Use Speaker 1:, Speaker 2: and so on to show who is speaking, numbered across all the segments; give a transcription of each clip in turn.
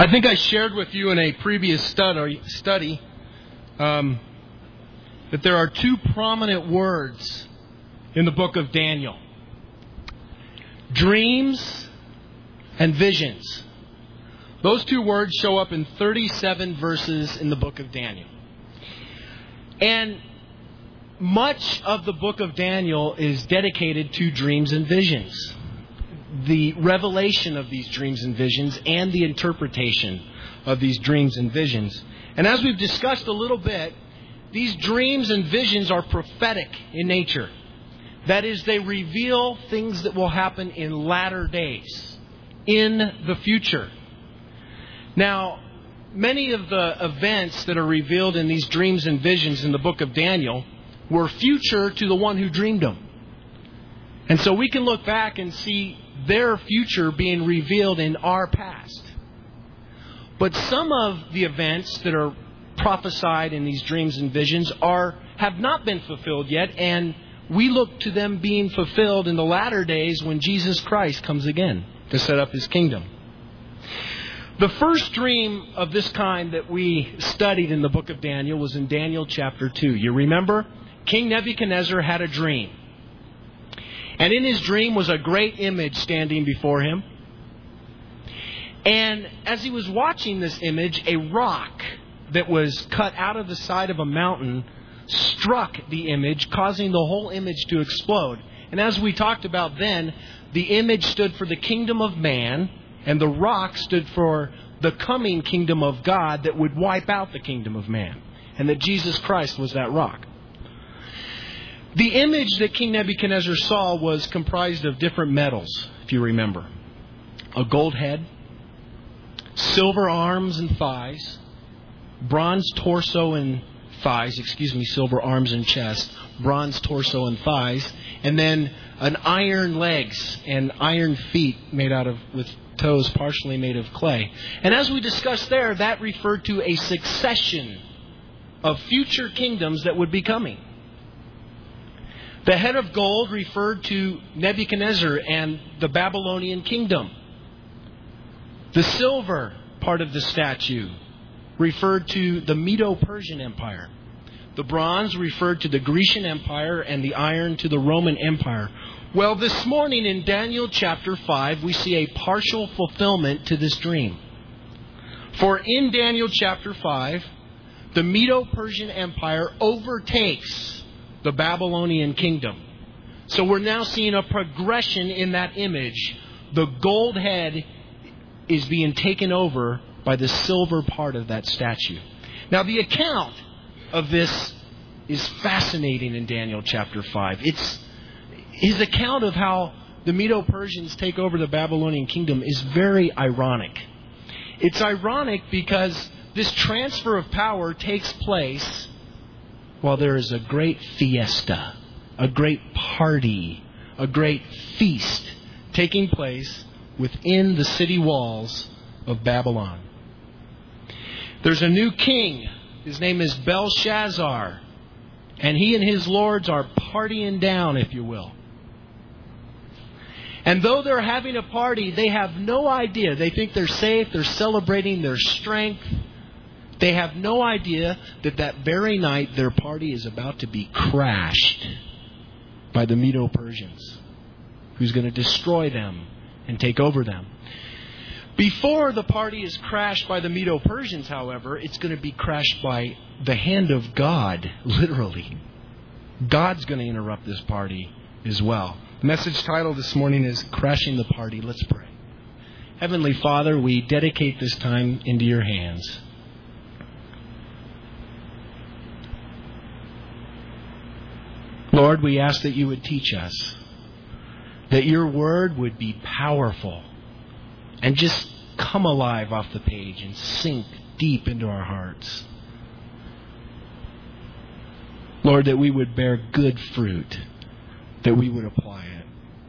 Speaker 1: I think I shared with you in a previous study that there are two prominent words in the book of Daniel: dreams and visions. Those two words show up in 37 verses in the book of Daniel. And much of the book of Daniel is dedicated to dreams and visions, the revelation of these dreams and visions, and the interpretation of these dreams and visions. And as we've discussed a little bit, these dreams and visions are prophetic in nature. That is, they reveal things that will happen in latter days, in the future. Now, many of the events that are revealed in these dreams and visions in the book of Daniel were future to the one who dreamed them. And so we can look back and see their future being revealed in our past. But some of the events that are prophesied in these dreams and visions have not been fulfilled yet, and we look to them being fulfilled in the latter days when Jesus Christ comes again to set up His kingdom. The first dream of this kind that we studied in the book of Daniel was in Daniel chapter 2. You remember? King Nebuchadnezzar had a dream. And in his dream was a great image standing before him. And as he was watching this image, a rock that was cut out of the side of a mountain struck the image, causing the whole image to explode. And as we talked about then, the image stood for the kingdom of man, and the rock stood for the coming kingdom of God that would wipe out the kingdom of man, and that Jesus Christ was that rock. The image that King Nebuchadnezzar saw was comprised of different metals, if you remember. A gold head, silver arms and thighs, bronze torso and thighs, silver arms and chest, bronze torso and thighs, and then an iron legs and iron feet with toes partially made of clay. And as we discussed there, that referred to a succession of future kingdoms that would be coming. The head of gold referred to Nebuchadnezzar and the Babylonian kingdom. The silver part of the statue referred to the Medo-Persian Empire. The bronze referred to the Grecian Empire, and the iron to the Roman Empire. Well, this morning in Daniel chapter 5, we see a partial fulfillment to this dream. For in Daniel chapter 5, the Medo-Persian Empire overtakes the Babylonian kingdom. So we're now seeing a progression in that image. The gold head is being taken over by the silver part of that statue. Now, the account of this is fascinating in Daniel chapter 5. It's his account of how the Medo-Persians take over the Babylonian kingdom is very ironic. It's ironic because this transfer of power takes place while there is a great fiesta, a great party, a great feast taking place within the city walls of Babylon. There's a new king. His name is Belshazzar. And he and his lords are partying down, if you will. And though they're having a party, they have no idea. They think they're safe. They're celebrating their strength. They have no idea that that very night their party is about to be crashed by the Medo-Persians, who's going to destroy them and take over them. Before the party is crashed by the Medo-Persians, however, it's going to be crashed by the hand of God, literally. God's going to interrupt this party as well. The message title this morning is Crashing the Party. Let's pray. Heavenly Father, we dedicate this time into your hands. Lord, we ask that you would teach us, that your word would be powerful and just come alive off the page and sink deep into our hearts. Lord, that we would bear good fruit, that we would apply it.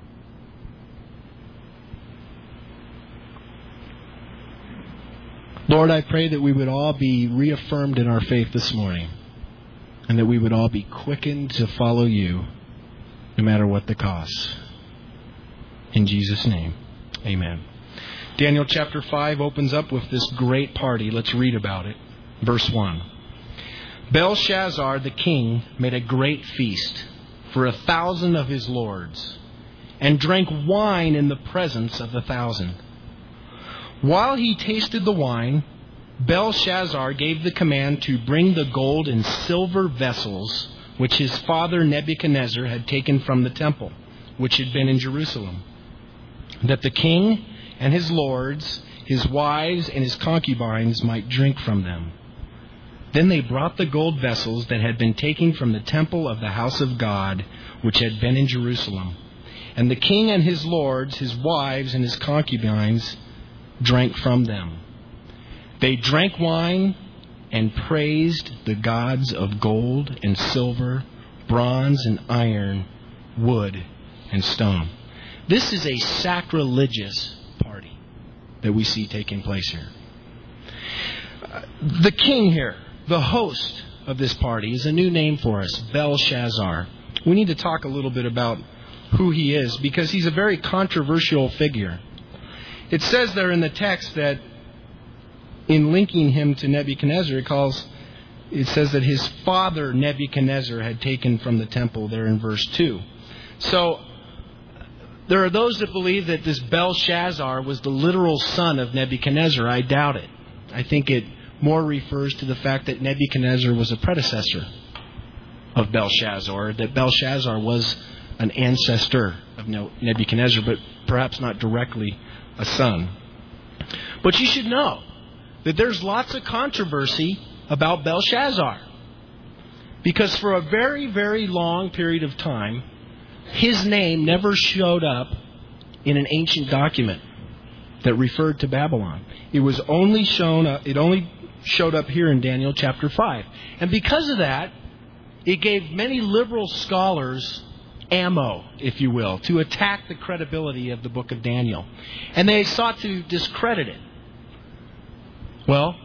Speaker 1: Lord, I pray that we would all be reaffirmed in our faith this morning, and that we would all be quickened to follow you, no matter what the cost. In Jesus' name, amen. Daniel chapter 5 opens up with this great party. Let's read about it. Verse 1. Belshazzar the king made a great feast for 1,000 of his lords, and drank wine in the presence of 1,000. While he tasted the wine, Belshazzar gave the command to bring the gold and silver vessels which his father Nebuchadnezzar had taken from the temple, which had been in Jerusalem, that the king and his lords, his wives, and his concubines might drink from them. Then they brought the gold vessels that had been taken from the temple of the house of God, which had been in Jerusalem. And the king and his lords, his wives, and his concubines drank from them. They drank wine and praised the gods of gold and silver, bronze and iron, wood and stone. This is a sacrilegious party that we see taking place here. The king here, the host of this party, is a new name for us, Belshazzar. We need to talk a little bit about who he is, because he's a very controversial figure. It says there in the text that in linking him to Nebuchadnezzar, it says that his father Nebuchadnezzar had taken from the temple there in verse 2. So there are those that believe that this Belshazzar was the literal son of Nebuchadnezzar. I doubt it. I think it more refers to the fact that Nebuchadnezzar was a predecessor of Belshazzar, that Belshazzar was an ancestor of Nebuchadnezzar, but perhaps not directly a son. But you should know that there's lots of controversy about Belshazzar, because for a very, very long period of time, his name never showed up in an ancient document that referred to Babylon. It only showed up here in Daniel chapter 5. And because of that, it gave many liberal scholars ammo, if you will, to attack the credibility of the book of Daniel. And they sought to discredit it. Well,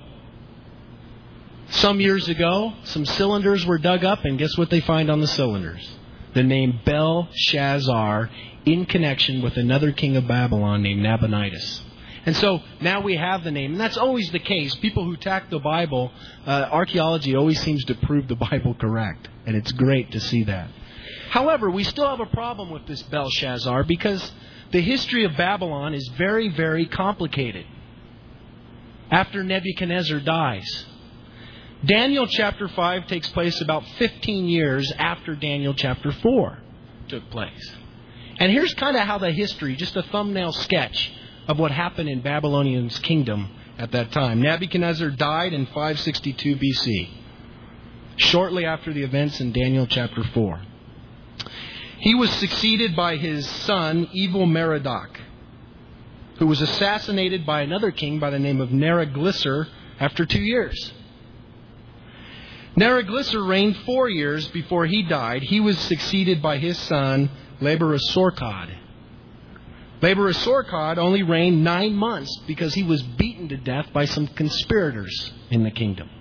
Speaker 1: some years ago, some cylinders were dug up, and guess what they find on the cylinders? The name Belshazzar in connection with another king of Babylon named Nabonidus. And so now we have the name. And that's always the case. People who attack the Bible, archaeology always seems to prove the Bible correct. And it's great to see that. However, we still have a problem with this Belshazzar, because the history of Babylon is very, very complicated. After Nebuchadnezzar dies, Daniel chapter 5 takes place about 15 years after Daniel chapter 4 took place. And here's kind of how the history, just a thumbnail sketch of what happened in Babylonian's kingdom at that time. Nebuchadnezzar died in 562 BC, shortly after the events in Daniel chapter 4. He was succeeded by his son, Evil-Merodach, who was assassinated by another king by the name of Neriglissar after 2 years. Neriglissar reigned 4 years before he died. He was succeeded by his son, Laber-Esarkad. Laber-Esarkad only reigned 9 months because he was beaten to death by some conspirators in the kingdom.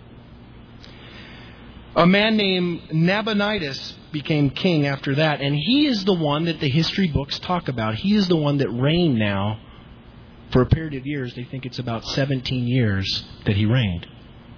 Speaker 1: A man named Nabonidus became king after that, and he is the one that the history books talk about. He is the one that reigned now for a period of years. They think it's about 17 years that he reigned.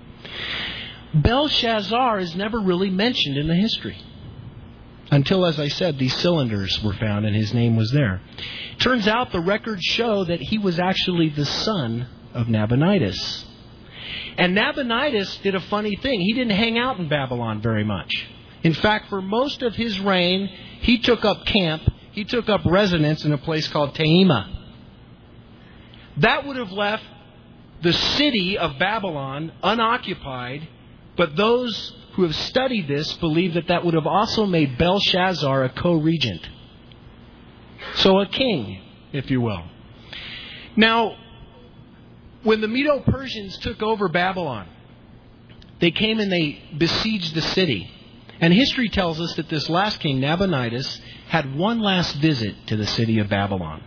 Speaker 1: Belshazzar is never really mentioned in the history until, as I said, these cylinders were found and his name was there. Turns out the records show that he was actually the son of Nabonidus. And Nabonidus did a funny thing. He didn't hang out in Babylon very much. In fact, for most of his reign, he took up camp. He took up residence in a place called Taima. That would have left the city of Babylon unoccupied, but those who have studied this believe that that would have also made Belshazzar a co-regent. So a king, if you will. Now, when the Medo-Persians took over Babylon, they came and they besieged the city. And history tells us that this last king, Nabonidus, had one last visit to the city of Babylon.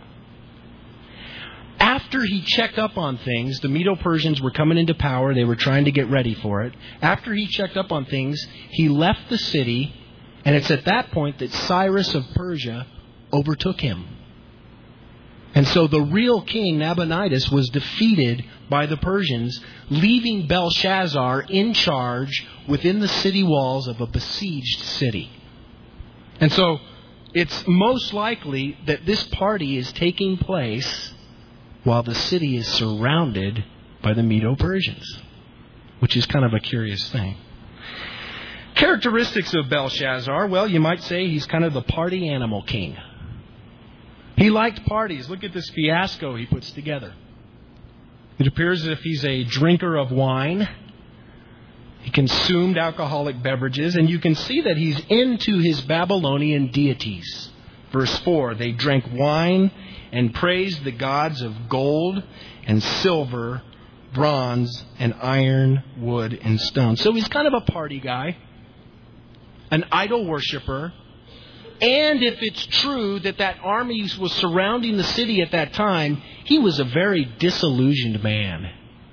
Speaker 1: After he checked up on things, the Medo-Persians were coming into power. They were trying to get ready for it. After he checked up on things, he left the city. And it's at that point that Cyrus of Persia overtook him. And so the real king, Nabonidus, was defeated by the Persians, leaving Belshazzar in charge within the city walls of a besieged city. And so it's most likely that this party is taking place while the city is surrounded by the Medo-Persians, which is kind of a curious thing. Characteristics of Belshazzar, well, you might say he's kind of the party animal king. He liked parties. Look at this fiasco he puts together. It appears as if he's a drinker of wine. He consumed alcoholic beverages, and you can see that he's into his Babylonian deities. Verse 4, they drank wine and praised the gods of gold and silver, bronze and iron, wood and stone. So he's kind of a party guy, an idol worshiper. And if it's true that that army was surrounding the city at that time, he was a very disillusioned man.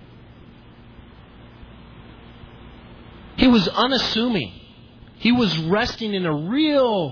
Speaker 1: He was unassuming. He was resting in a real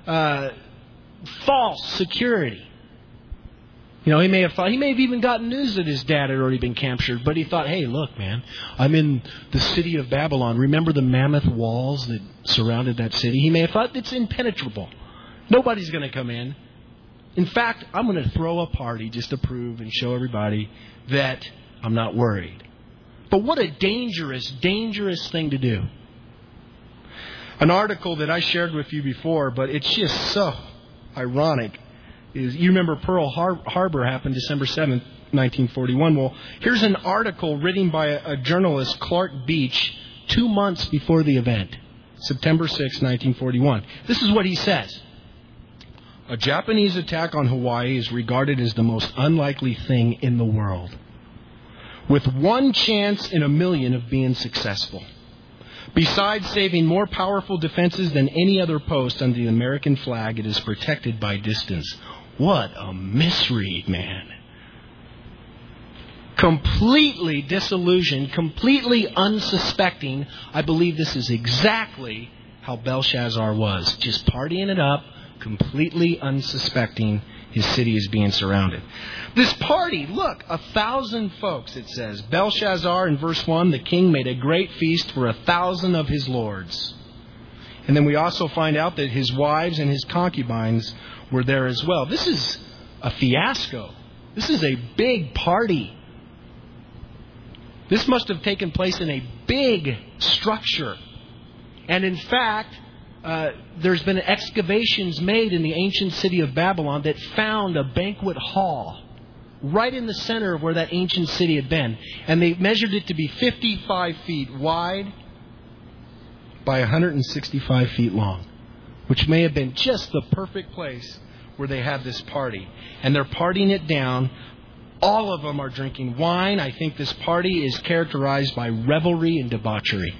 Speaker 1: false security. You know, he may have even gotten news that his dad had already been captured, but he thought, hey, look, man, I'm in the city of Babylon. Remember the mammoth walls that surrounded that city? He may have thought it's impenetrable. Nobody's going to come in. In fact, I'm going to throw a party just to prove and show everybody that I'm not worried. But what a dangerous, dangerous thing to do. An article that I shared with you before, but it's just so ironic, is you remember Pearl Harbor happened December 7th, 1941. Well, here's an article written by a journalist, Clark Beach, 2 months before the event, September 6, 1941. This is what he says. A Japanese attack on Hawaii is regarded as the most unlikely thing in the world, with one chance in a million of being successful. Besides saving more powerful defenses than any other post under the American flag, it is protected by distance. What a misread, man. Completely disillusioned, completely unsuspecting. I believe this is exactly how Belshazzar was. Just partying it up, completely unsuspecting his city is being surrounded. This party, look, 1,000 folks, it says. Belshazzar, in verse 1, the king made a great feast for 1,000 of his lords. And then we also find out that his wives and his concubines were there as well. This is a fiasco. This is a big party. This must have taken place in a big structure. And in fact, there's been excavations made in the ancient city of Babylon that found a banquet hall right in the center of where that ancient city had been. And they measured it to be 55 feet wide by 165 feet long, which may have been just the perfect place where they had this party. And they're partying it down. All of them are drinking wine. I think this party is characterized by revelry and debauchery.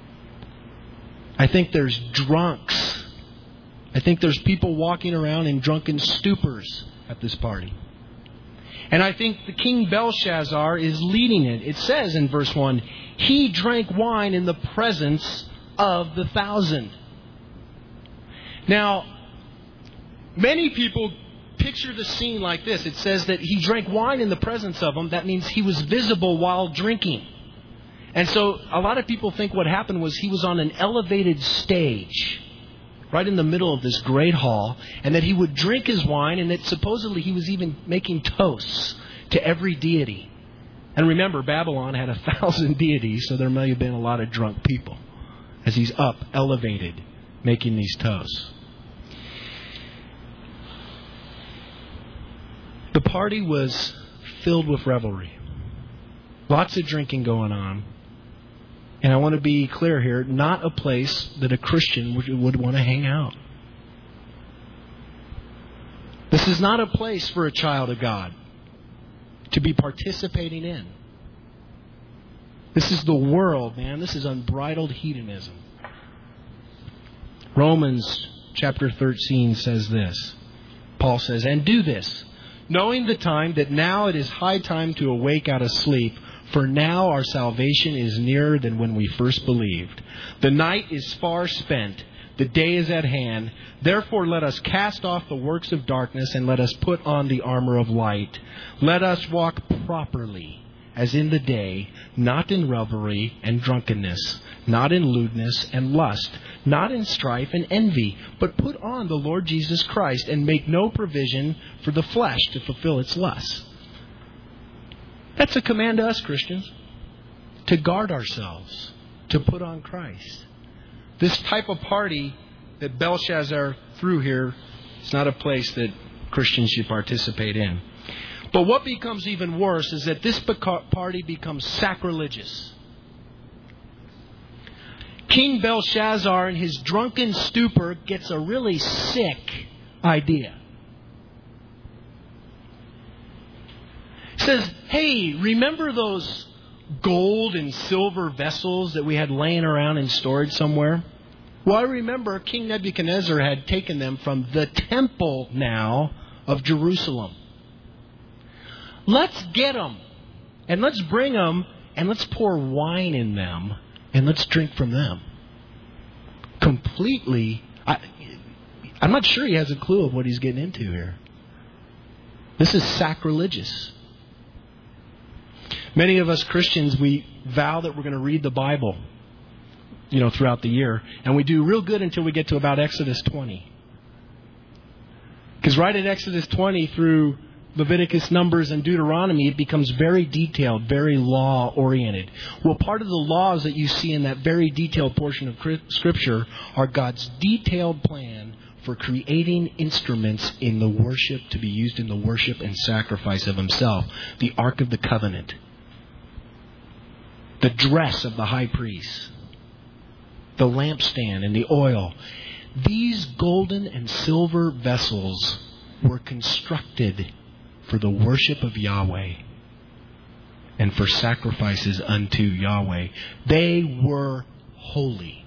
Speaker 1: I think there's drunks. I think there's people walking around in drunken stupors at this party. And I think the king Belshazzar is leading it. It says in verse 1, he drank wine in the presence of the 1,000. Now, many people picture the scene like this. It says that he drank wine in the presence of them. That means he was visible while drinking. And so a lot of people think what happened was he was on an elevated stage right in the middle of this great hall, and that he would drink his wine, and that supposedly he was even making toasts to every deity. And remember, Babylon had 1,000 deities, so there may have been a lot of drunk people as he's up, elevated, making these toasts. The party was filled with revelry. Lots of drinking going on. And I want to be clear here, not a place that a Christian would want to hang out. This is not a place for a child of God to be participating in. This is the world, man. This is unbridled hedonism. Romans chapter 13 says this. Paul says, and do this, knowing the time that now it is high time to awake out of sleep, for now our salvation is nearer than when we first believed. The night is far spent, The day is at hand. Therefore let us cast off the works of darkness and let us put on the armor of light. Let us walk properly as in the day, not in revelry and drunkenness, not in lewdness and lust, not in strife and envy, but put on the Lord Jesus Christ and make no provision for the flesh to fulfill its lusts. That's a command to us, Christians, to guard ourselves, to put on Christ. This type of party that Belshazzar threw here is not a place that Christians should participate in. But what becomes even worse is that this party becomes sacrilegious. King Belshazzar, in his drunken stupor, gets a really sick idea. He says, hey, remember those gold and silver vessels that we had laying around in storage somewhere? Well, I remember King Nebuchadnezzar had taken them from the temple now of Jerusalem. Let's get them, and let's bring them, and let's pour wine in them, and let's drink from them. Completely, I'm not sure he has a clue of what he's getting into here. This is sacrilegious. Many of us Christians, we vow that we're going to read the Bible, throughout the year. And we do real good until we get to about Exodus 20. Because right at Exodus 20 through Leviticus, Numbers, and Deuteronomy, it becomes very detailed, very law-oriented. Well, part of the laws that you see in that very detailed portion of Scripture are God's detailed plan for creating instruments in the worship, to be used in the worship and sacrifice of Himself. The Ark of the Covenant. The dress of the high priest. The lampstand and the oil. These golden and silver vessels were constructed for the worship of Yahweh and for sacrifices unto Yahweh. They were holy.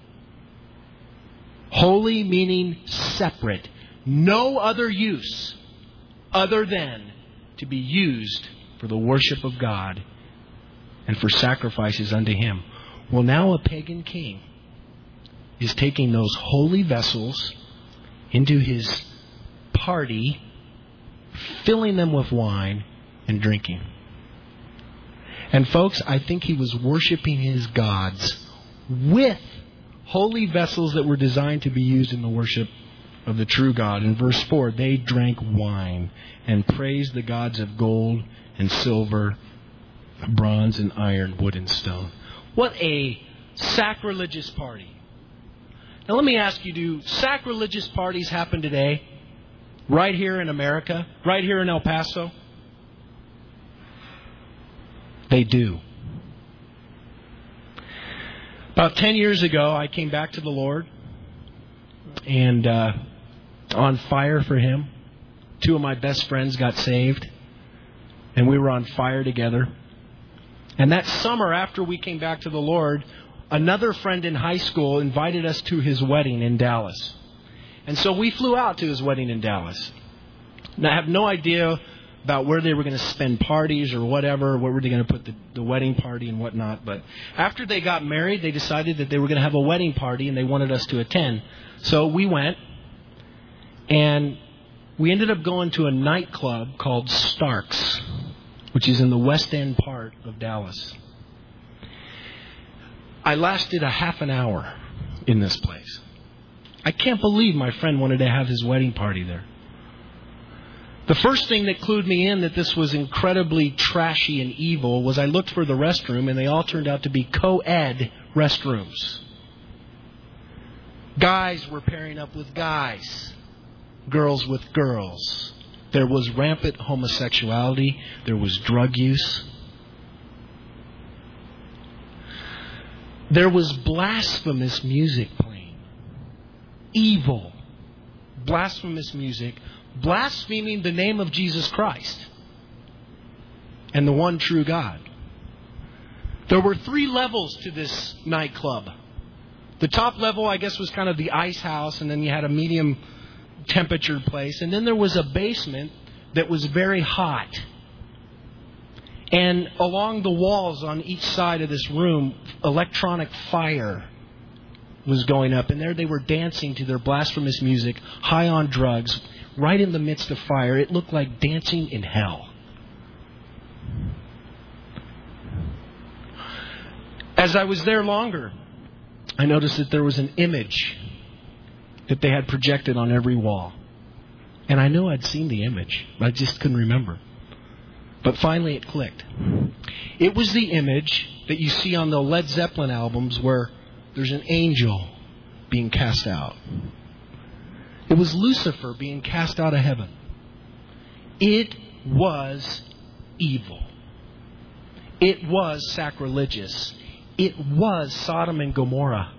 Speaker 1: Holy meaning separate. No other use other than to be used for the worship of God and for sacrifices unto Him. Well, now a pagan king is taking those holy vessels into his party, filling them with wine and drinking. And folks, I think he was worshiping his gods with holy vessels that were designed to be used in the worship of the true God. In verse 4, they drank wine and praised the gods of gold and silver, bronze and iron, wood and stone. What a sacrilegious party. Now let me ask you, do sacrilegious parties happen today? Right here in America? Right here in El Paso? They do. About 10 years ago, I came back to the Lord and on fire for Him. 2 of my best friends got saved and we were on fire together. And that summer after we came back to the Lord, another friend in high school invited us to his wedding in Dallas. And so we flew out to his wedding in Dallas. Now, I have no idea about where they were going to spend parties or whatever, where were they going to put the wedding party and whatnot. But after they got married, they decided that they were going to have a wedding party and they wanted us to attend. So we went, and we ended up going to a nightclub called Starks, which is in the West End part of Dallas. I lasted a half an hour in this place. I can't believe my friend wanted to have his wedding party there. The first thing that clued me in that this was incredibly trashy and evil was I looked for the restroom, and they all turned out to be co-ed restrooms. Guys were pairing up with guys, girls with girls. There was rampant homosexuality. There was drug use. There was blasphemous music playing. Evil, blasphemous music, blaspheming the name of Jesus Christ and the one true God. There were 3 levels to this nightclub. The top level, I guess, was kind of the ice house, and then you had a medium temperature place. And then there was a basement that was very hot. And along the walls on each side of this room, electronic fire was going up, and there they were dancing to their blasphemous music, high on drugs, right in the midst of fire. It looked like dancing in hell. As I was there longer, I noticed that there was an image that they had projected on every wall. And I knew I'd seen the image, but I just couldn't remember. But finally it clicked. It was the image that you see on the Led Zeppelin albums where there's an angel being cast out. It was Lucifer being cast out of heaven. It was evil. It was sacrilegious. It was Sodom and Gomorrah.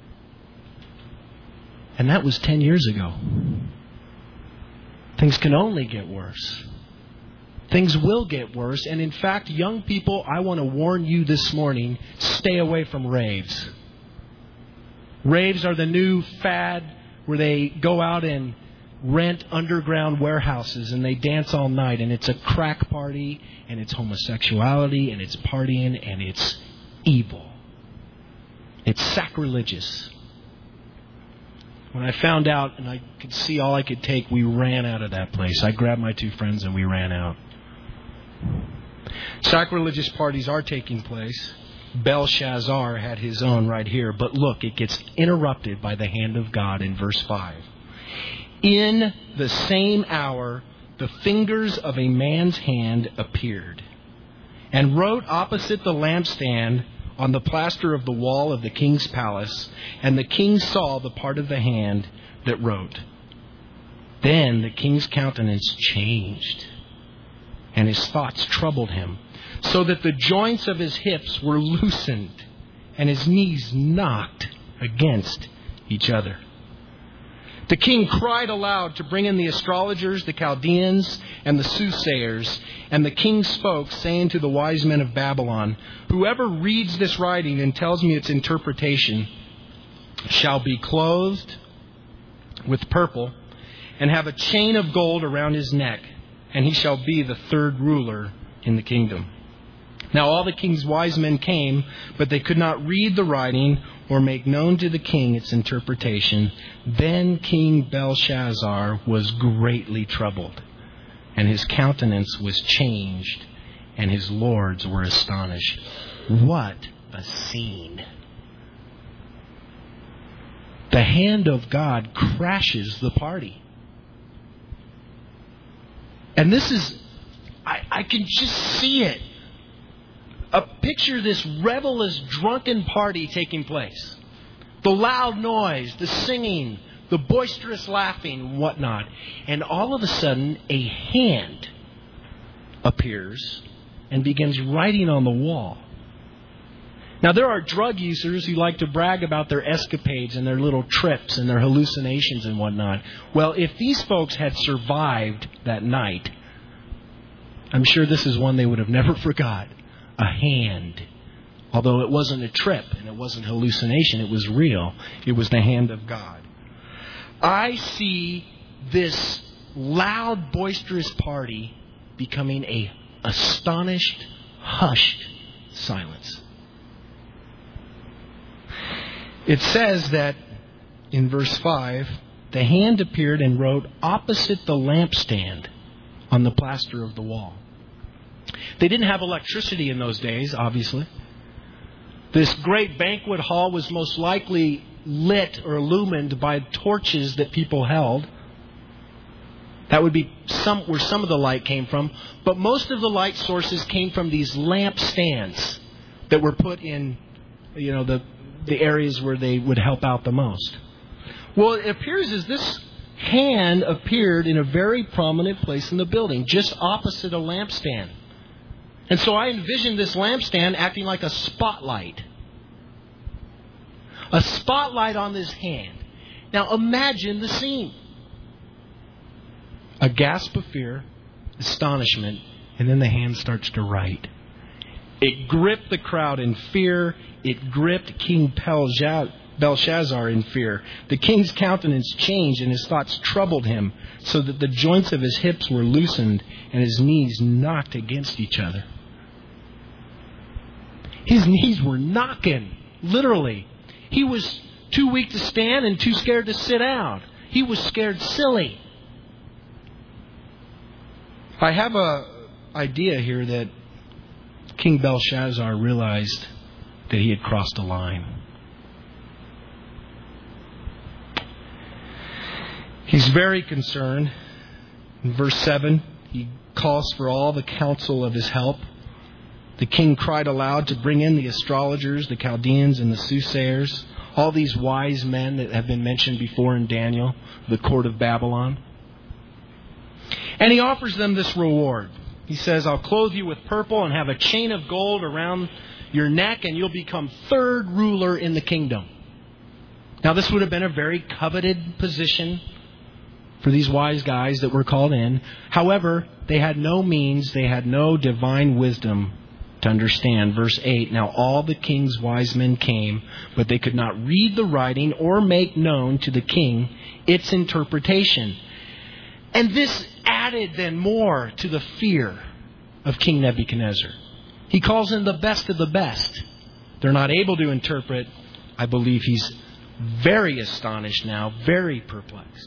Speaker 1: And that was 10 years ago. Things can only get worse. Things will get worse. And in fact, young people, I want to warn you this morning, stay away from raves. Raves are the new fad where they go out and rent underground warehouses and they dance all night. And it's a crack party, and it's homosexuality, and it's partying, and it's evil. It's sacrilegious. When I found out and I could see all I could take, we ran out of that place. I grabbed my two friends and we ran out. Sacrilegious parties are taking place. Belshazzar had his own right here. But look, it gets interrupted by the hand of God in verse 5. In the same hour, the fingers of a man's hand appeared and wrote opposite the lampstand on the plaster of the wall of the king's palace, and the king saw the part of the hand that wrote. Then the king's countenance changed, and his thoughts troubled him, so that the joints of his hips were loosened, and his knees knocked against each other. The king cried aloud to bring in the astrologers, the Chaldeans, and the soothsayers. And the king spoke, saying to the wise men of Babylon, whoever reads this writing and tells me its interpretation shall be clothed with purple and have a chain of gold around his neck, and he shall be the third ruler in the kingdom. Now all the king's wise men came, but they could not read the writing or make known to the king its interpretation. Then King Belshazzar was greatly troubled, and his countenance was changed, and his lords were astonished. What a scene! The hand of God crashes the party. And this is, I can just see it. Picture this revelous, drunken party taking place. The loud noise, the singing, the boisterous laughing, and whatnot. And all of a sudden, a hand appears and begins writing on the wall. Now, there are drug users who like to brag about their escapades and their little trips and their hallucinations and whatnot. Well, if these folks had survived that night, I'm sure this is one they would have never forgot. A hand. Although it wasn't a trip and it wasn't hallucination, it was real. It was the hand of God. I see this loud, boisterous party becoming a astonished, hushed silence. It says that in verse 5, the hand appeared and wrote opposite the lampstand on the plaster of the wall. They didn't have electricity in those days, obviously. This great banquet hall was most likely lit or illumined by torches that people held. That would be where some of the light came from. But most of the light sources came from these lamp stands that were put in, the areas where they would help out the most. Well, it appears as this hand appeared in a very prominent place in the building, just opposite a lampstand. And so I envisioned this lampstand acting like a spotlight. A spotlight on this hand. Now imagine the scene. A gasp of fear, astonishment, and then the hand starts to write. It gripped the crowd in fear. It gripped King Belshazzar in fear. The king's countenance changed and his thoughts troubled him, so that the joints of his hips were loosened and his knees knocked against each other. His knees were knocking, literally. He was too weak to stand and too scared to sit out. He was scared silly. I have an idea here that King Belshazzar realized that he had crossed a line. He's very concerned. In verse 7, he calls for all the counsel of his help. The king cried aloud to bring in the astrologers, the Chaldeans, and the soothsayers, all these wise men that have been mentioned before in Daniel, the court of Babylon. And he offers them this reward. He says, I'll clothe you with purple and have a chain of gold around your neck, and you'll become third ruler in the kingdom. Now, this would have been a very coveted position for these wise guys that were called in. However, they had no means, they had no divine wisdom to understand. Verse 8, now all the king's wise men came, but they could not read the writing or make known to the king its interpretation. And this added then more to the fear of King Nebuchadnezzar. He calls in the best of the best. They're not able to interpret. I believe he's very astonished now, very perplexed.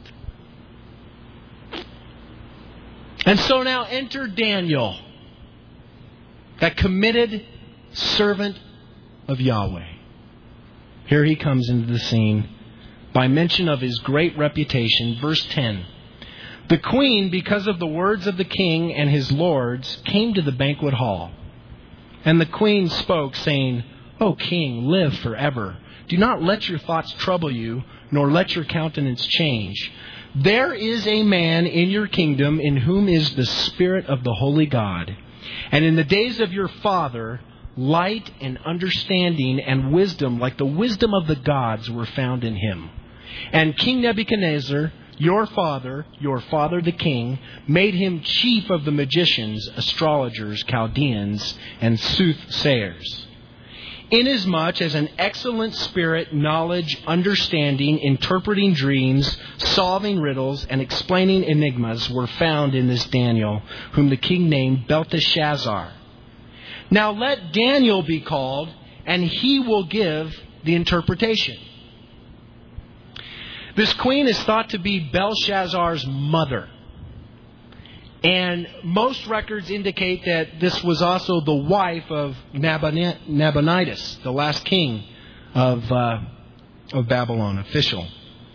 Speaker 1: And so now enter Daniel, that committed servant of Yahweh. Here he comes into the scene by mention of his great reputation. Verse 10. The queen, because of the words of the king and his lords, came to the banquet hall. And the queen spoke, saying, O king, live forever. Do not let your thoughts trouble you, nor let your countenance change. There is a man in your kingdom in whom is the Spirit of the Holy God. And in the days of your father, light and understanding and wisdom, like the wisdom of the gods, were found in him. And King Nebuchadnezzar, your father the king, made him chief of the magicians, astrologers, Chaldeans, and soothsayers. Inasmuch as an excellent spirit, knowledge, understanding, interpreting dreams, solving riddles, and explaining enigmas were found in this Daniel, whom the king named Belteshazzar. Now let Daniel be called, and he will give the interpretation. This queen is thought to be Belshazzar's mother. And most records indicate that this was also the wife of Nabonidus, the last king of Babylon, official.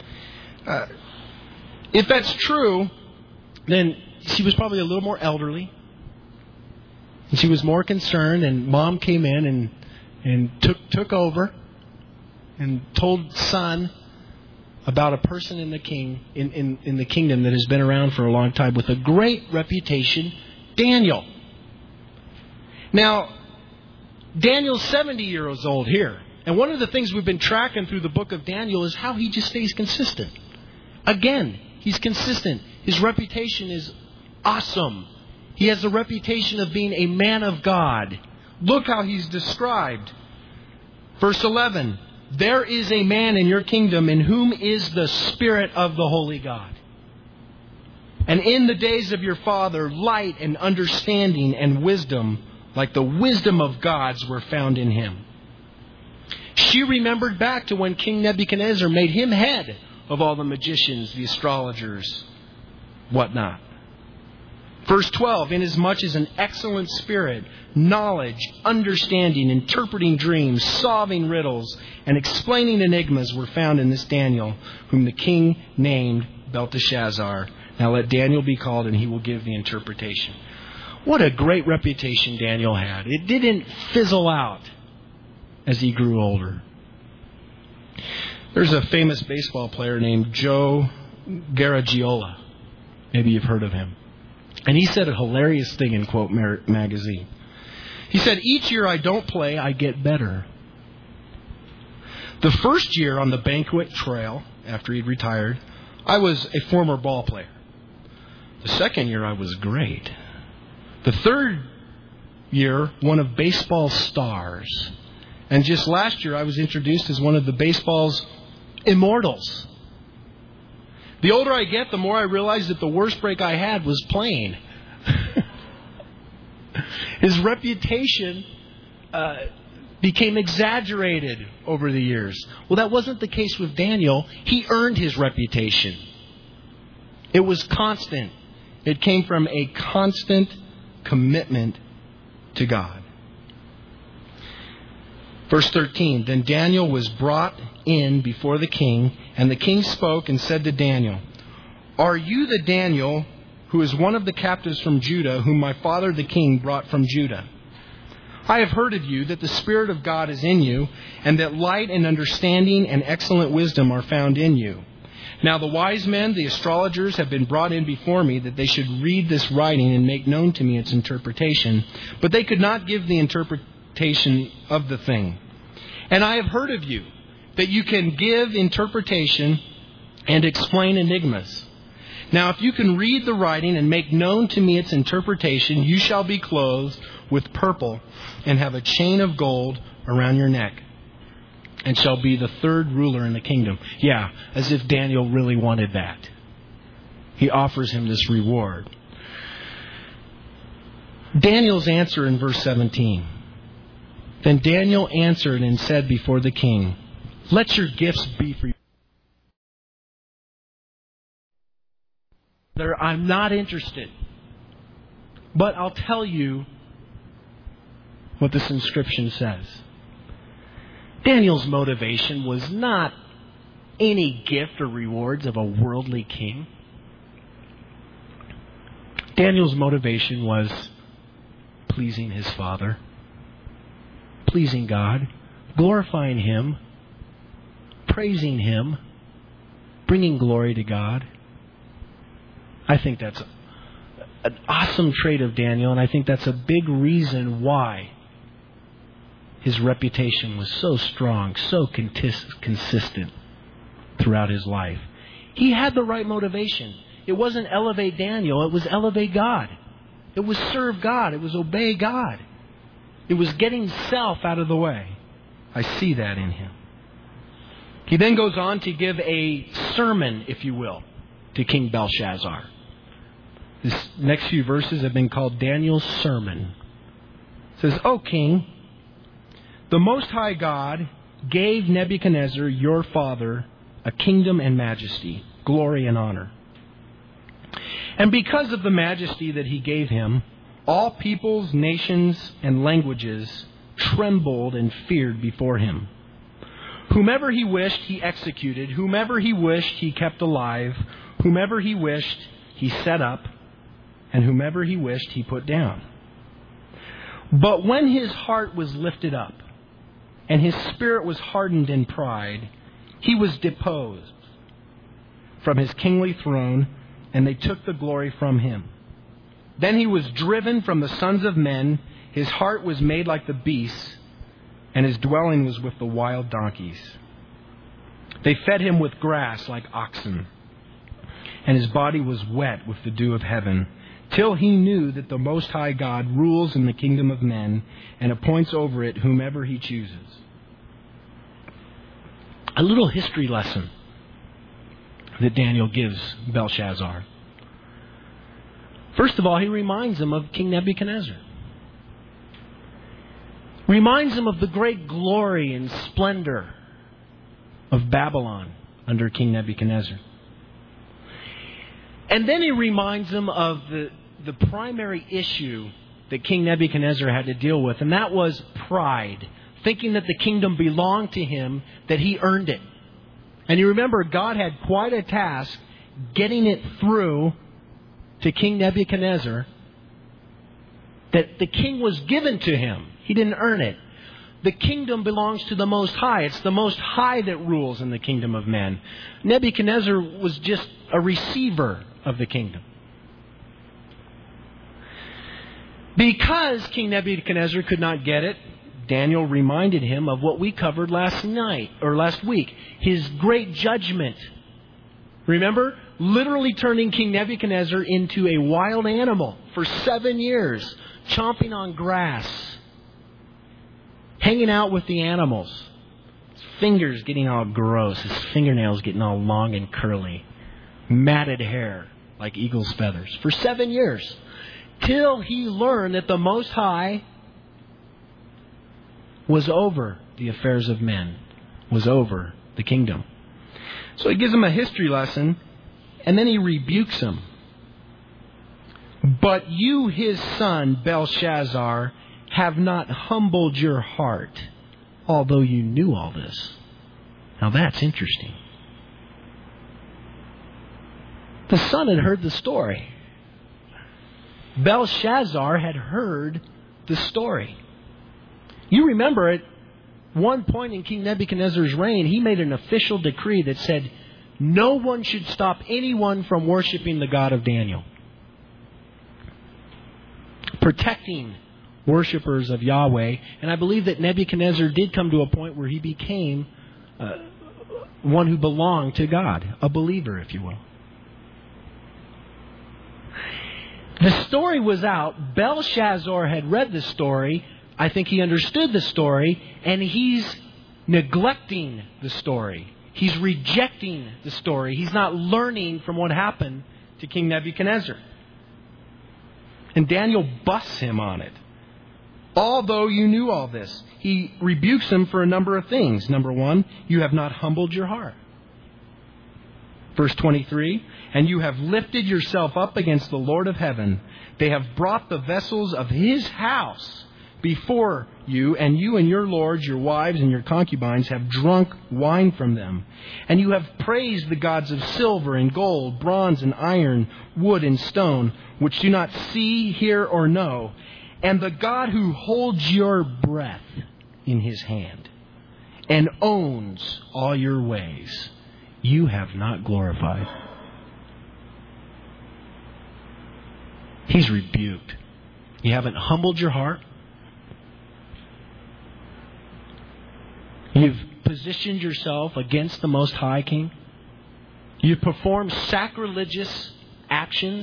Speaker 1: If that's true, then she was probably a little more elderly. And she was more concerned, and mom came in and took over and told son about a person in the in the kingdom that has been around for a long time with a great reputation, Daniel. Now, Daniel's 70 years old here. And one of the things we've been tracking through the book of Daniel is how he just stays consistent. Again, he's consistent. His reputation is awesome. He has a reputation of being a man of God. Look how he's described. Verse 11. There is a man in your kingdom in whom is the Spirit of the Holy God. And in the days of your father, light and understanding and wisdom, like the wisdom of gods, were found in him. She remembered back to when King Nebuchadnezzar made him head of all the magicians, the astrologers, whatnot. Verse 12, inasmuch as an excellent spirit, knowledge, understanding, interpreting dreams, solving riddles, and explaining enigmas were found in this Daniel, whom the king named Belteshazzar. Now let Daniel be called, and he will give the interpretation. What a great reputation Daniel had. It didn't fizzle out as he grew older. There's a famous baseball player named Joe Garagiola. Maybe you've heard of him. And he said a hilarious thing in Quote magazine. He said, each year I don't play, I get better. The first year on the banquet trail, after he'd retired, I was a former ball player. The second year I was great. The third year, one of baseball's stars. And just last year I was introduced as one of the baseball's immortals. The older I get, the more I realize that the worst break I had was playing. His reputation became exaggerated over the years. Well, that wasn't the case with Daniel. He earned his reputation. It was constant. It came from a constant commitment to God. Verse 13, then Daniel was brought in before the king, and the king spoke and said to Daniel, are you the Daniel who is one of the captives from Judah, whom my father the king brought from Judah? I have heard of you that the Spirit of God is in you, and that light and understanding and excellent wisdom are found in you. Now the wise men, the astrologers, have been brought in before me that they should read this writing and make known to me its interpretation, but they could not give the interpretation of the thing. And I have heard of you, that you can give interpretation and explain enigmas. Now if you can read the writing and make known to me its interpretation, you shall be clothed with purple and have a chain of gold around your neck, and shall be the third ruler in the kingdom. Yeah, as if Daniel really wanted that. He offers him this reward. Daniel's answer in verse 17. Then Daniel answered and said before the king, let your gifts be for you. I'm not interested. But I'll tell you what this inscription says. Daniel's motivation was not any gift or rewards of a worldly king. Daniel's motivation was pleasing his Father, pleasing God, glorifying Him, praising Him, bringing glory to God. I think that's an awesome trait of Daniel, and I think that's a big reason why his reputation was so strong, so consistent throughout his life. He had the right motivation. It wasn't elevate Daniel, it was elevate God. It was serve God, it was obey God. It was getting self out of the way. I see that in him. He then goes on to give a sermon, if you will, to King Belshazzar. This next few verses have been called Daniel's sermon. It says, O king, the Most High God gave Nebuchadnezzar, your father, a kingdom and majesty, glory and honor. And because of the majesty that he gave him, all peoples, nations, and languages trembled and feared before him. Whomever he wished, he executed. Whomever he wished, he kept alive. Whomever he wished, he set up. And whomever he wished, he put down. But when his heart was lifted up, and his spirit was hardened in pride, he was deposed from his kingly throne, and they took the glory from him. Then he was driven from the sons of men, his heart was made like the beasts, and his dwelling was with the wild donkeys. They fed him with grass like oxen, and his body was wet with the dew of heaven, till he knew that the Most High God rules in the kingdom of men and appoints over it whomever he chooses. A little history lesson that Daniel gives Belshazzar. First of all, he reminds him of King Nebuchadnezzar. Reminds him of the great glory and splendor of Babylon under King Nebuchadnezzar. And then he reminds him of the primary issue that King Nebuchadnezzar had to deal with, and that was pride, thinking that the kingdom belonged to him, that he earned it. And you remember, God had quite a task getting it through to King Nebuchadnezzar that the king was given to him. He didn't earn it. The kingdom belongs to the Most High. It's the Most High that rules in the kingdom of men. Nebuchadnezzar was just a receiver of the kingdom. Because King Nebuchadnezzar could not get it, Daniel reminded him of what we covered last week. His great judgment. Remember? Literally turning King Nebuchadnezzar into a wild animal for 7 years, chomping on grass, hanging out with the animals. His fingers getting all gross, his fingernails getting all long and curly, matted hair like eagle's feathers for 7 years, till he learned that the Most High was over the affairs of men, was over the kingdom. So he gives him a history lesson, and then he rebukes him. But you, his son, Belshazzar, have not humbled your heart, although you knew all this. Now that's interesting. The son had heard the story. Belshazzar had heard the story. You remember at one point in King Nebuchadnezzar's reign, he made an official decree that said no one should stop anyone from worshiping the God of Daniel. Protecting worshipers of Yahweh. And I believe that Nebuchadnezzar did come to a point where he became one who belonged to God, a believer, if you will. The story was out. Belshazzar had read the story. I think he understood the story, and he's neglecting the story. He's rejecting the story. He's not learning from what happened to King Nebuchadnezzar. And Daniel busts him on it. Although you knew all this, he rebukes him for a number of things. Number one, you have not humbled your heart. Verse 23, and you have lifted yourself up against the Lord of heaven. They have brought the vessels of his house before you and your lords, your wives, and your concubines have drunk wine from them. And you have praised the gods of silver and gold, bronze and iron, wood and stone, which do not see, hear, or know. And the God who holds your breath in his hand and owns all your ways, you have not glorified. He's rebuked. You haven't humbled your heart. You've positioned yourself against the Most High King. You've performed sacrilegious actions.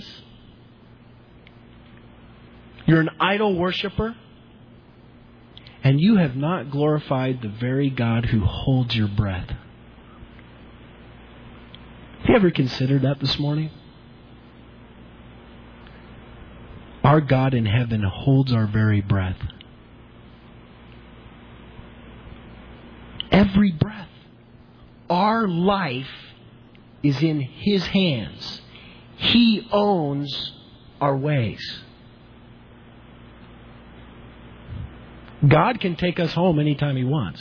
Speaker 1: You're an idol worshiper. And you have not glorified the very God who holds your breath. Have you ever considered that this morning? Our God in heaven holds our very breath. Every breath. Our life is in his hands. He owns our ways. God can take us home anytime he wants.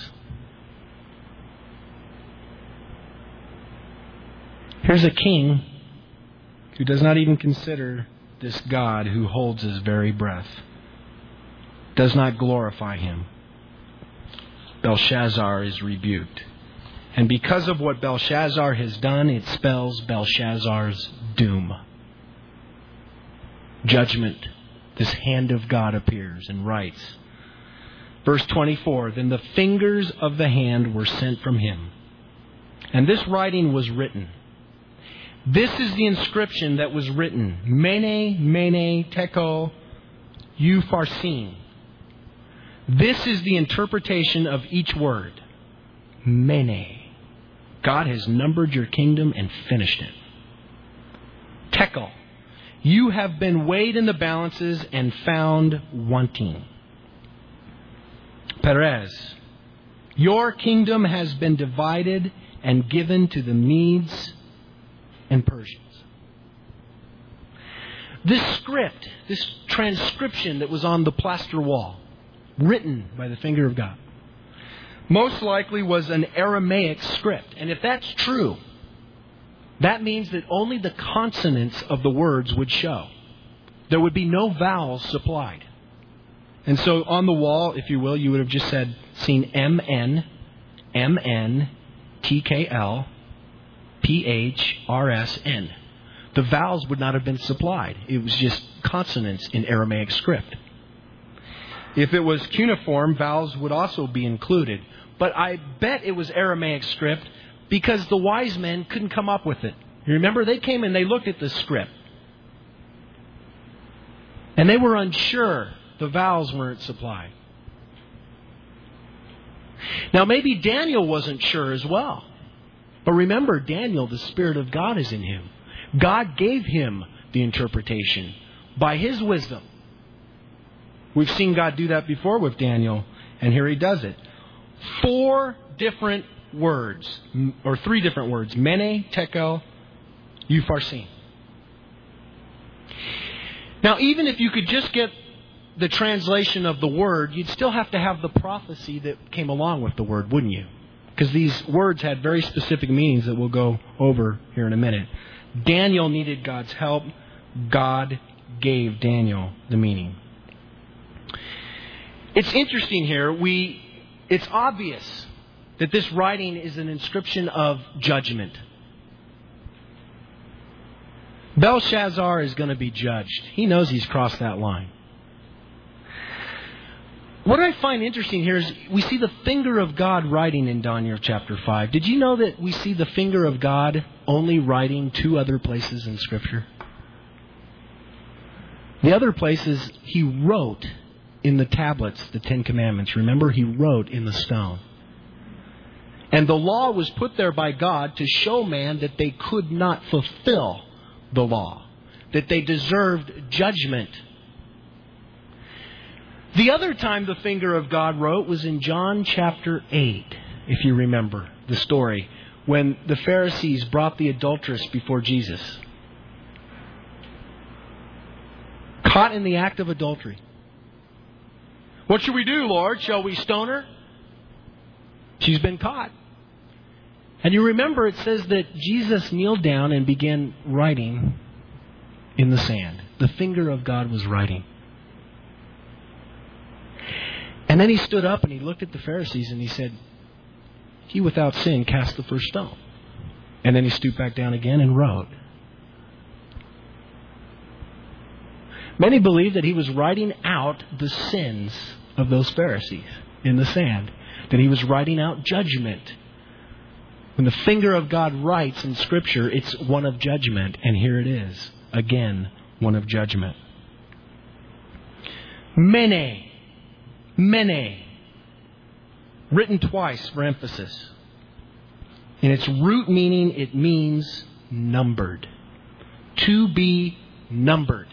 Speaker 1: Here's a king who does not even consider this God who holds his very breath. Does not glorify him. Belshazzar is rebuked. And because of what Belshazzar has done, it spells Belshazzar's doom. Judgment. This hand of God appears and writes. Verse 24, then the fingers of the hand were sent from him. And this writing was written. This is the inscription that was written. Mene, mene, tekel, upharsin. This is the interpretation of each word. Mene. God has numbered your kingdom and finished it. Tekel. You have been weighed in the balances and found wanting. Perez. Your kingdom has been divided and given to the Medes and Persians. This script, this transcription that was on the plaster wall, written by the finger of God, most likely was an Aramaic script. And if that's true, that means that only the consonants of the words would show. There would be no vowels supplied. And so on the wall, if you will, you would have just seen MN, MN, TKL, PHRSN. The vowels would not have been supplied. It was just consonants in Aramaic script. If it was cuneiform, vowels would also be included. But I bet it was Aramaic script because the wise men couldn't come up with it. You remember, they came and they looked at the script. And they were unsure. The vowels weren't supplied. Now maybe Daniel wasn't sure as well. But remember, Daniel, the Spirit of God is in him. God gave him the interpretation by his wisdom. We've seen God do that before with Daniel And here he does it. 4 different words, or 3 different words. Mene, tekel, upharsin. Now, even if you could just get the translation of the word, you'd still have to have the prophecy that came along with the word, wouldn't you? Because these words had very specific meanings that we'll go over here in a minute. Daniel needed God's help. God gave Daniel the meaning. It's interesting here. It's obvious that this writing is an inscription of judgment. Belshazzar is going to be judged. He knows he's crossed that line. What I find interesting here is we see the finger of God writing in Daniel chapter 5. Did you know that we see the finger of God only writing 2 other places in Scripture? The other places he wrote in the tablets, the 10 Commandments. Remember, he wrote in the stone. And the law was put there by God to show man that they could not fulfill the law, that they deserved judgment. The other time the finger of God wrote was in John chapter 8, if you remember the story, when the Pharisees brought the adulteress before Jesus. Caught in the act of adultery. What should we do, Lord? Shall we stone her? She's been caught. And you remember it says that Jesus kneeled down and began writing in the sand. The finger of God was writing. And then he stood up and he looked at the Pharisees and he said, "He without sin cast the first stone." And then he stooped back down again and wrote. Many believe that he was writing out the sins of those Pharisees in the sand. That he was writing out judgment. When the finger of God writes in Scripture, it's one of judgment. And here it is. Again, one of judgment. Mene. Mene. Written twice for emphasis. In its root meaning, it means numbered. To be numbered.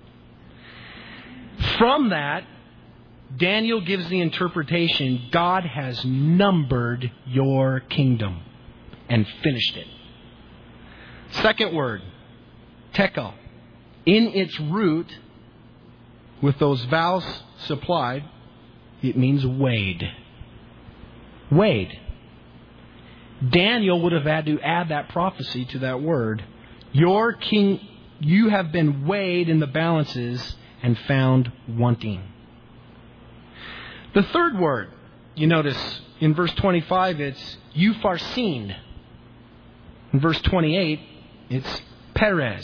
Speaker 1: From that, Daniel gives the interpretation, God has numbered your kingdom and finished it. Second word, tekel. In its root, with those vowels supplied, it means weighed. Weighed. Daniel would have had to add that prophecy to that word. Your king, you have been weighed in the balances and found wanting. The third word, you notice in verse 25, it's upharsin. In verse 28, it's Perez.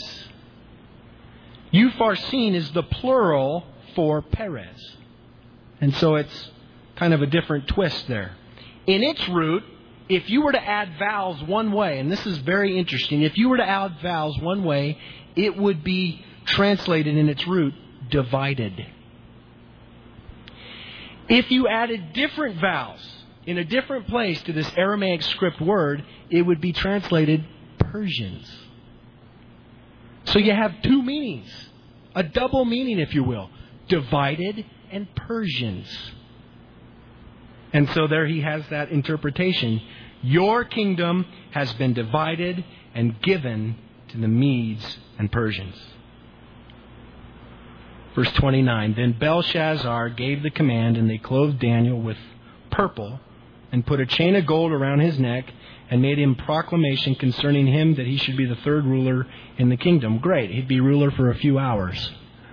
Speaker 1: Upharsin is the plural for Perez. And so it's kind of a different twist there. In its root, if you were to add vowels one way, and this is very interesting, if you were to add vowels one way, it would be translated in its root, divided. If you added different vowels in a different place to this Aramaic script word, it would be translated Persians. So you have 2 meanings. A double meaning, if you will. Divided and Persians. And so there he has that interpretation. Your kingdom has been divided and given to the Medes and Persians. Verse 29, Then Belshazzar gave the command, and they clothed Daniel with purple and put a chain of gold around his neck and made him proclamation concerning him that he should be the third ruler in the kingdom. Great. He'd be ruler for a few hours.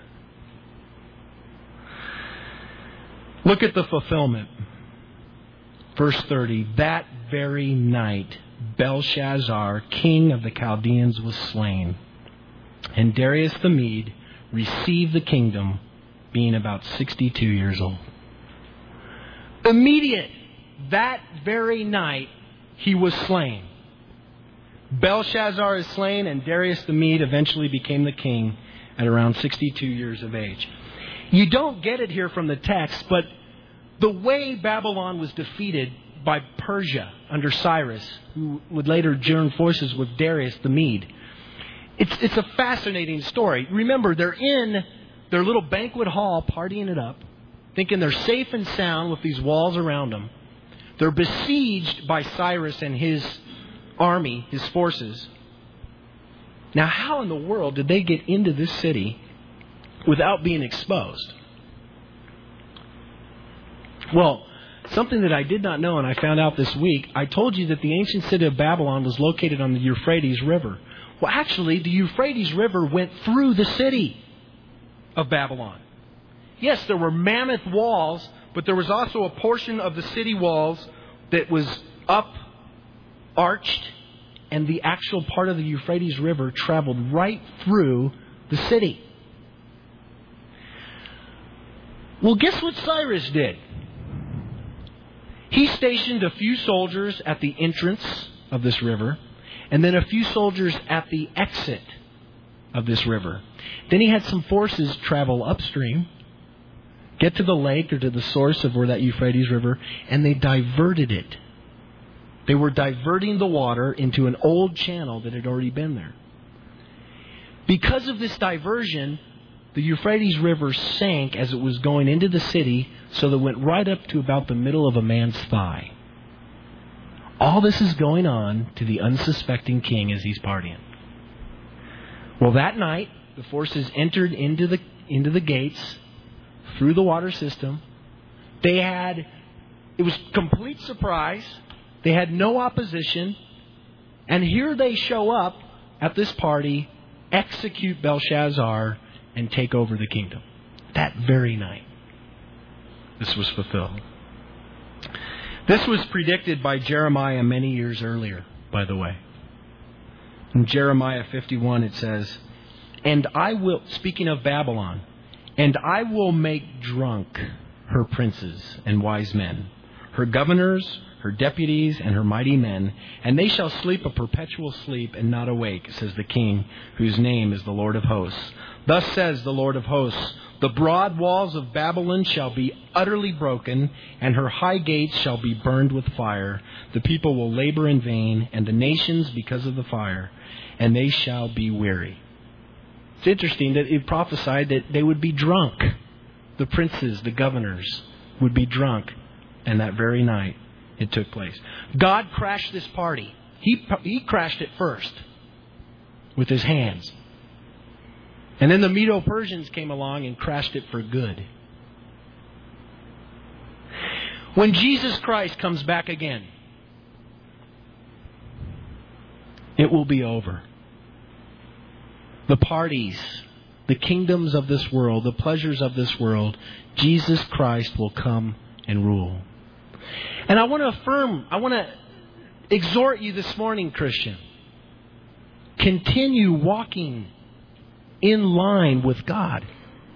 Speaker 1: Look at the fulfillment. Verse 30, That very night Belshazzar, king of the Chaldeans, was slain, and Darius the Mede received the kingdom, being about 62 years old. Immediate, that very night, he was slain. Belshazzar is slain, and Darius the Mede eventually became the king at around 62 years of age. You don't get it here from the text, but the way Babylon was defeated by Persia under Cyrus, who would later join forces with Darius the Mede, it's a fascinating story. Remember, they're in their little banquet hall partying it up. thinking they're safe and sound with these walls around them. They're besieged by Cyrus and his army, his forces. Now, how in the world did they get into this city without being exposed? Well, something that I did not know and I found out this week, I told you that the ancient city of Babylon was located on the Euphrates River. Well, actually, the Euphrates River went through the city of Babylon. Yes, there were mammoth walls, but there was also a portion of the city walls that was up, arched, and the actual part of the Euphrates River traveled right through the city. Well, guess what Cyrus did? He stationed a few soldiers at the entrance of this river, and then a few soldiers at the exit of this river. Then he had some forces travel upstream, get to the lake or to the source of where that Euphrates River, and they diverted it. They were diverting the water into an old channel that had already been there. Because of this diversion, the Euphrates River sank as it was going into the city, so that it went right up to about the middle of a man's thigh. All this is going on to the unsuspecting king as he's partying. Well, that night, the forces entered into the gates through the water system. It was complete surprise. They had no opposition. And here they show up at this party, execute Belshazzar, and take over the kingdom. That very night, this was fulfilled. This was predicted by Jeremiah many years earlier, by the way. In Jeremiah 51 it says, "And I will," speaking of Babylon, "and I will make drunk her princes and wise men, her governors, her deputies, and her mighty men, and they shall sleep a perpetual sleep and not awake, says the King, whose name is the Lord of hosts. Thus says the Lord of hosts, the broad walls of Babylon shall be utterly broken, and her high gates shall be burned with fire. The people will labor in vain, and the nations because of the fire, and they shall be weary." It's interesting that it prophesied that they would be drunk. The princes, the governors, would be drunk. And that very night, it took place. God crashed this party. He crashed it first with his hands. And then the Medo-Persians came along and crashed it for good. When Jesus Christ comes back again, it will be over. The parties, the kingdoms of this world, the pleasures of this world, Jesus Christ will come and rule. And I want to exhort you this morning, Christian. Continue walking in line with God.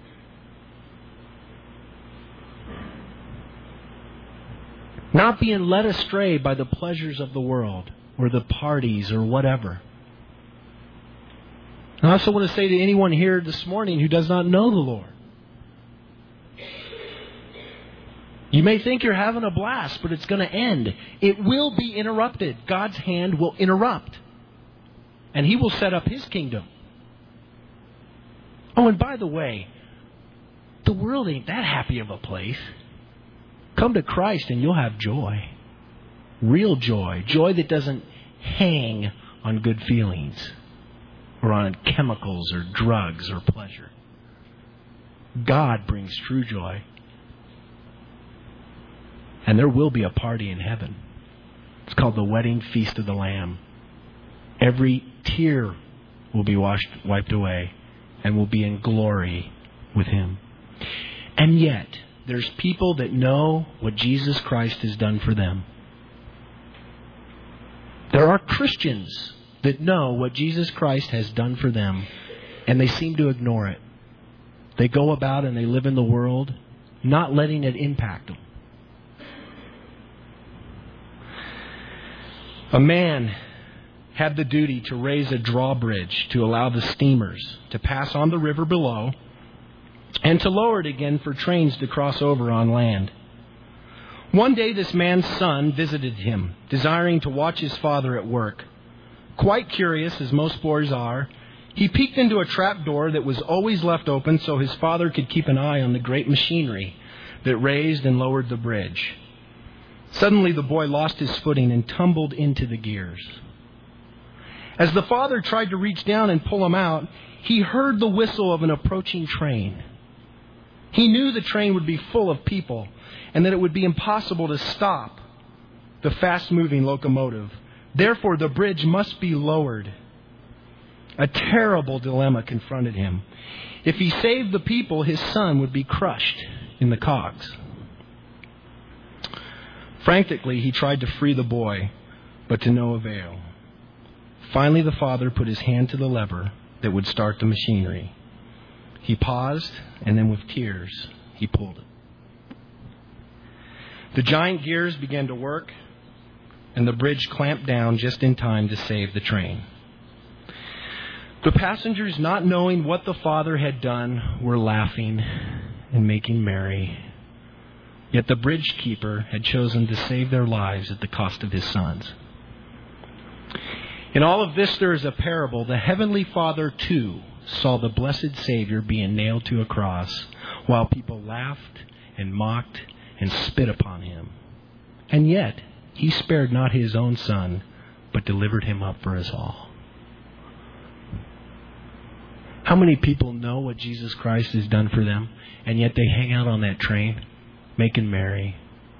Speaker 1: Not being led astray by the pleasures of the world or the parties or whatever. I also want to say to anyone here this morning who does not know the Lord, you may think you're having a blast, but it's going to end. It will be interrupted. God's hand will interrupt. And He will set up His kingdom. Oh, and by the way, the world ain't that happy of a place. Come to Christ and you'll have joy. Real joy. Joy that doesn't hang on good feelings or on chemicals or drugs or pleasure. God brings true joy. And there will be a party in heaven. It's called the wedding feast of the Lamb. Every tear will be wiped away and will be in glory with Him. And yet, there's people that know what Jesus Christ has done for them. There are Christians that know what Jesus Christ has done for them, and they seem to ignore it. They go about and they live in the world, not letting it impact them. A man had the duty to raise a drawbridge to allow the steamers to pass on the river below and to lower it again for trains to cross over on land. One day this man's son visited him, desiring to watch his father at work. Quite curious, as most boys are, he peeked into a trap door that was always left open so his father could keep an eye on the great machinery. that raised and lowered the bridge. Suddenly the boy lost his footing and tumbled into the gears. As the father tried to reach down and pull him out, he heard the whistle of an approaching train. He knew the train would be full of people and that it would be impossible to stop the fast-moving locomotive. Therefore, the bridge must be lowered. A terrible dilemma confronted him. If he saved the people, his son would be crushed in the cogs. Frantically, he tried to free the boy, but to no avail. Finally, the father put his hand to the lever that would start the machinery. He paused, and then with tears, he pulled it. The giant gears began to work, and the bridge clamped down just in time to save the train. The passengers, not knowing what the father had done, were laughing and making merry. Yet the bridge keeper had chosen to save their lives at the cost of his sons. In all of this, there is a parable. The Heavenly Father, too, saw the blessed Savior being nailed to a cross, while people laughed and mocked and spit upon him. And yet, he spared not his own son, but delivered him up for us all. How many people know what Jesus Christ has done for them, and yet they hang out on that train, making merry,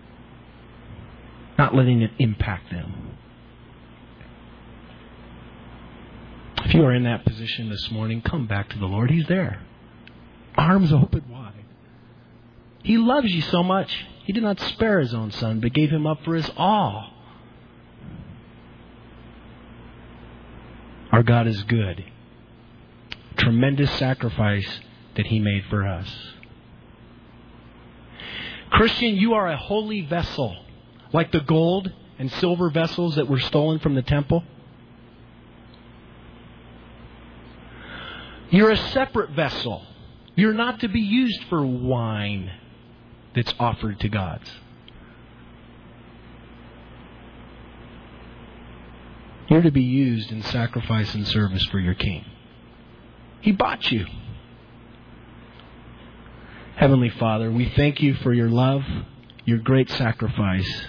Speaker 1: not letting it impact them? If you are in that position this morning, come back to the Lord. He's there. Arms open wide. He loves you so much. He did not spare his own son, but gave him up for us all. Our God is good. Tremendous sacrifice that he made for us. Christian, you are a holy vessel, like the gold and silver vessels that were stolen from the temple. You're a separate vessel. You're not to be used for wine that's offered to gods. You're to be used in sacrifice and service for your King. He bought you. Heavenly Father, we thank you for your love, your great sacrifice.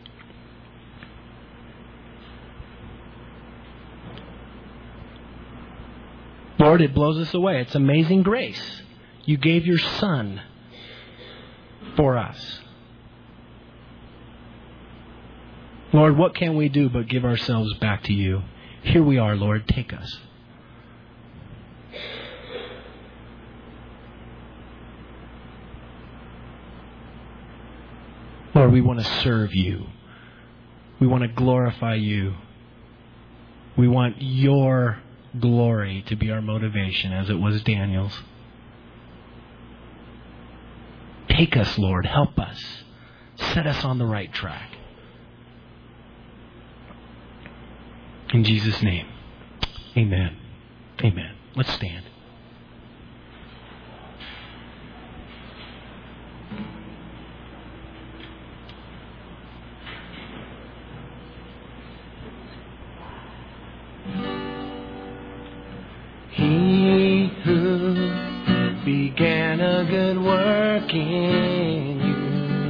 Speaker 1: Lord, it blows us away. It's amazing grace. You gave your Son for us. Lord, what can we do but give ourselves back to you? Here we are, Lord. Take us. Lord, we want to serve you. We want to glorify you. We want your glory to be our motivation, as it was Daniel's. Take us, Lord. Help us. Set us on the right track. In Jesus' name, amen. Amen. Let's stand. He who began a good work in you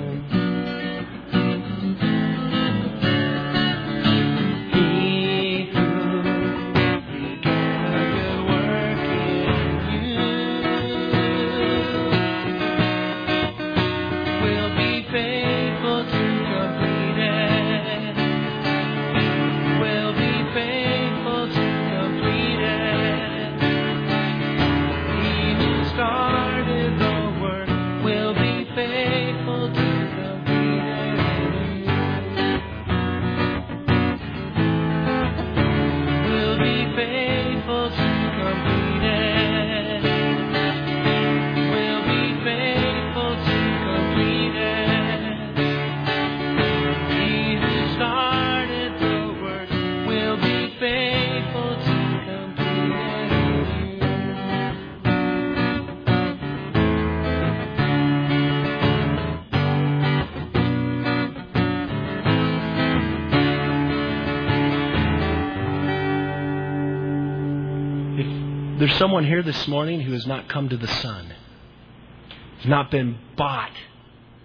Speaker 1: There's someone here this morning who has not come to the Son, has not been bought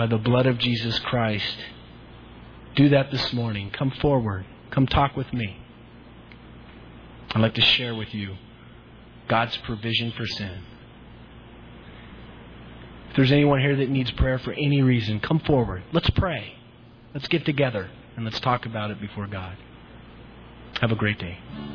Speaker 1: by the blood of Jesus Christ, do that this morning. Come forward. Come talk with me. I'd like to share with you God's provision for sin. If there's anyone here that needs prayer for any reason, come forward. Let's pray. Let's get together and let's talk about it before God. Have a great day.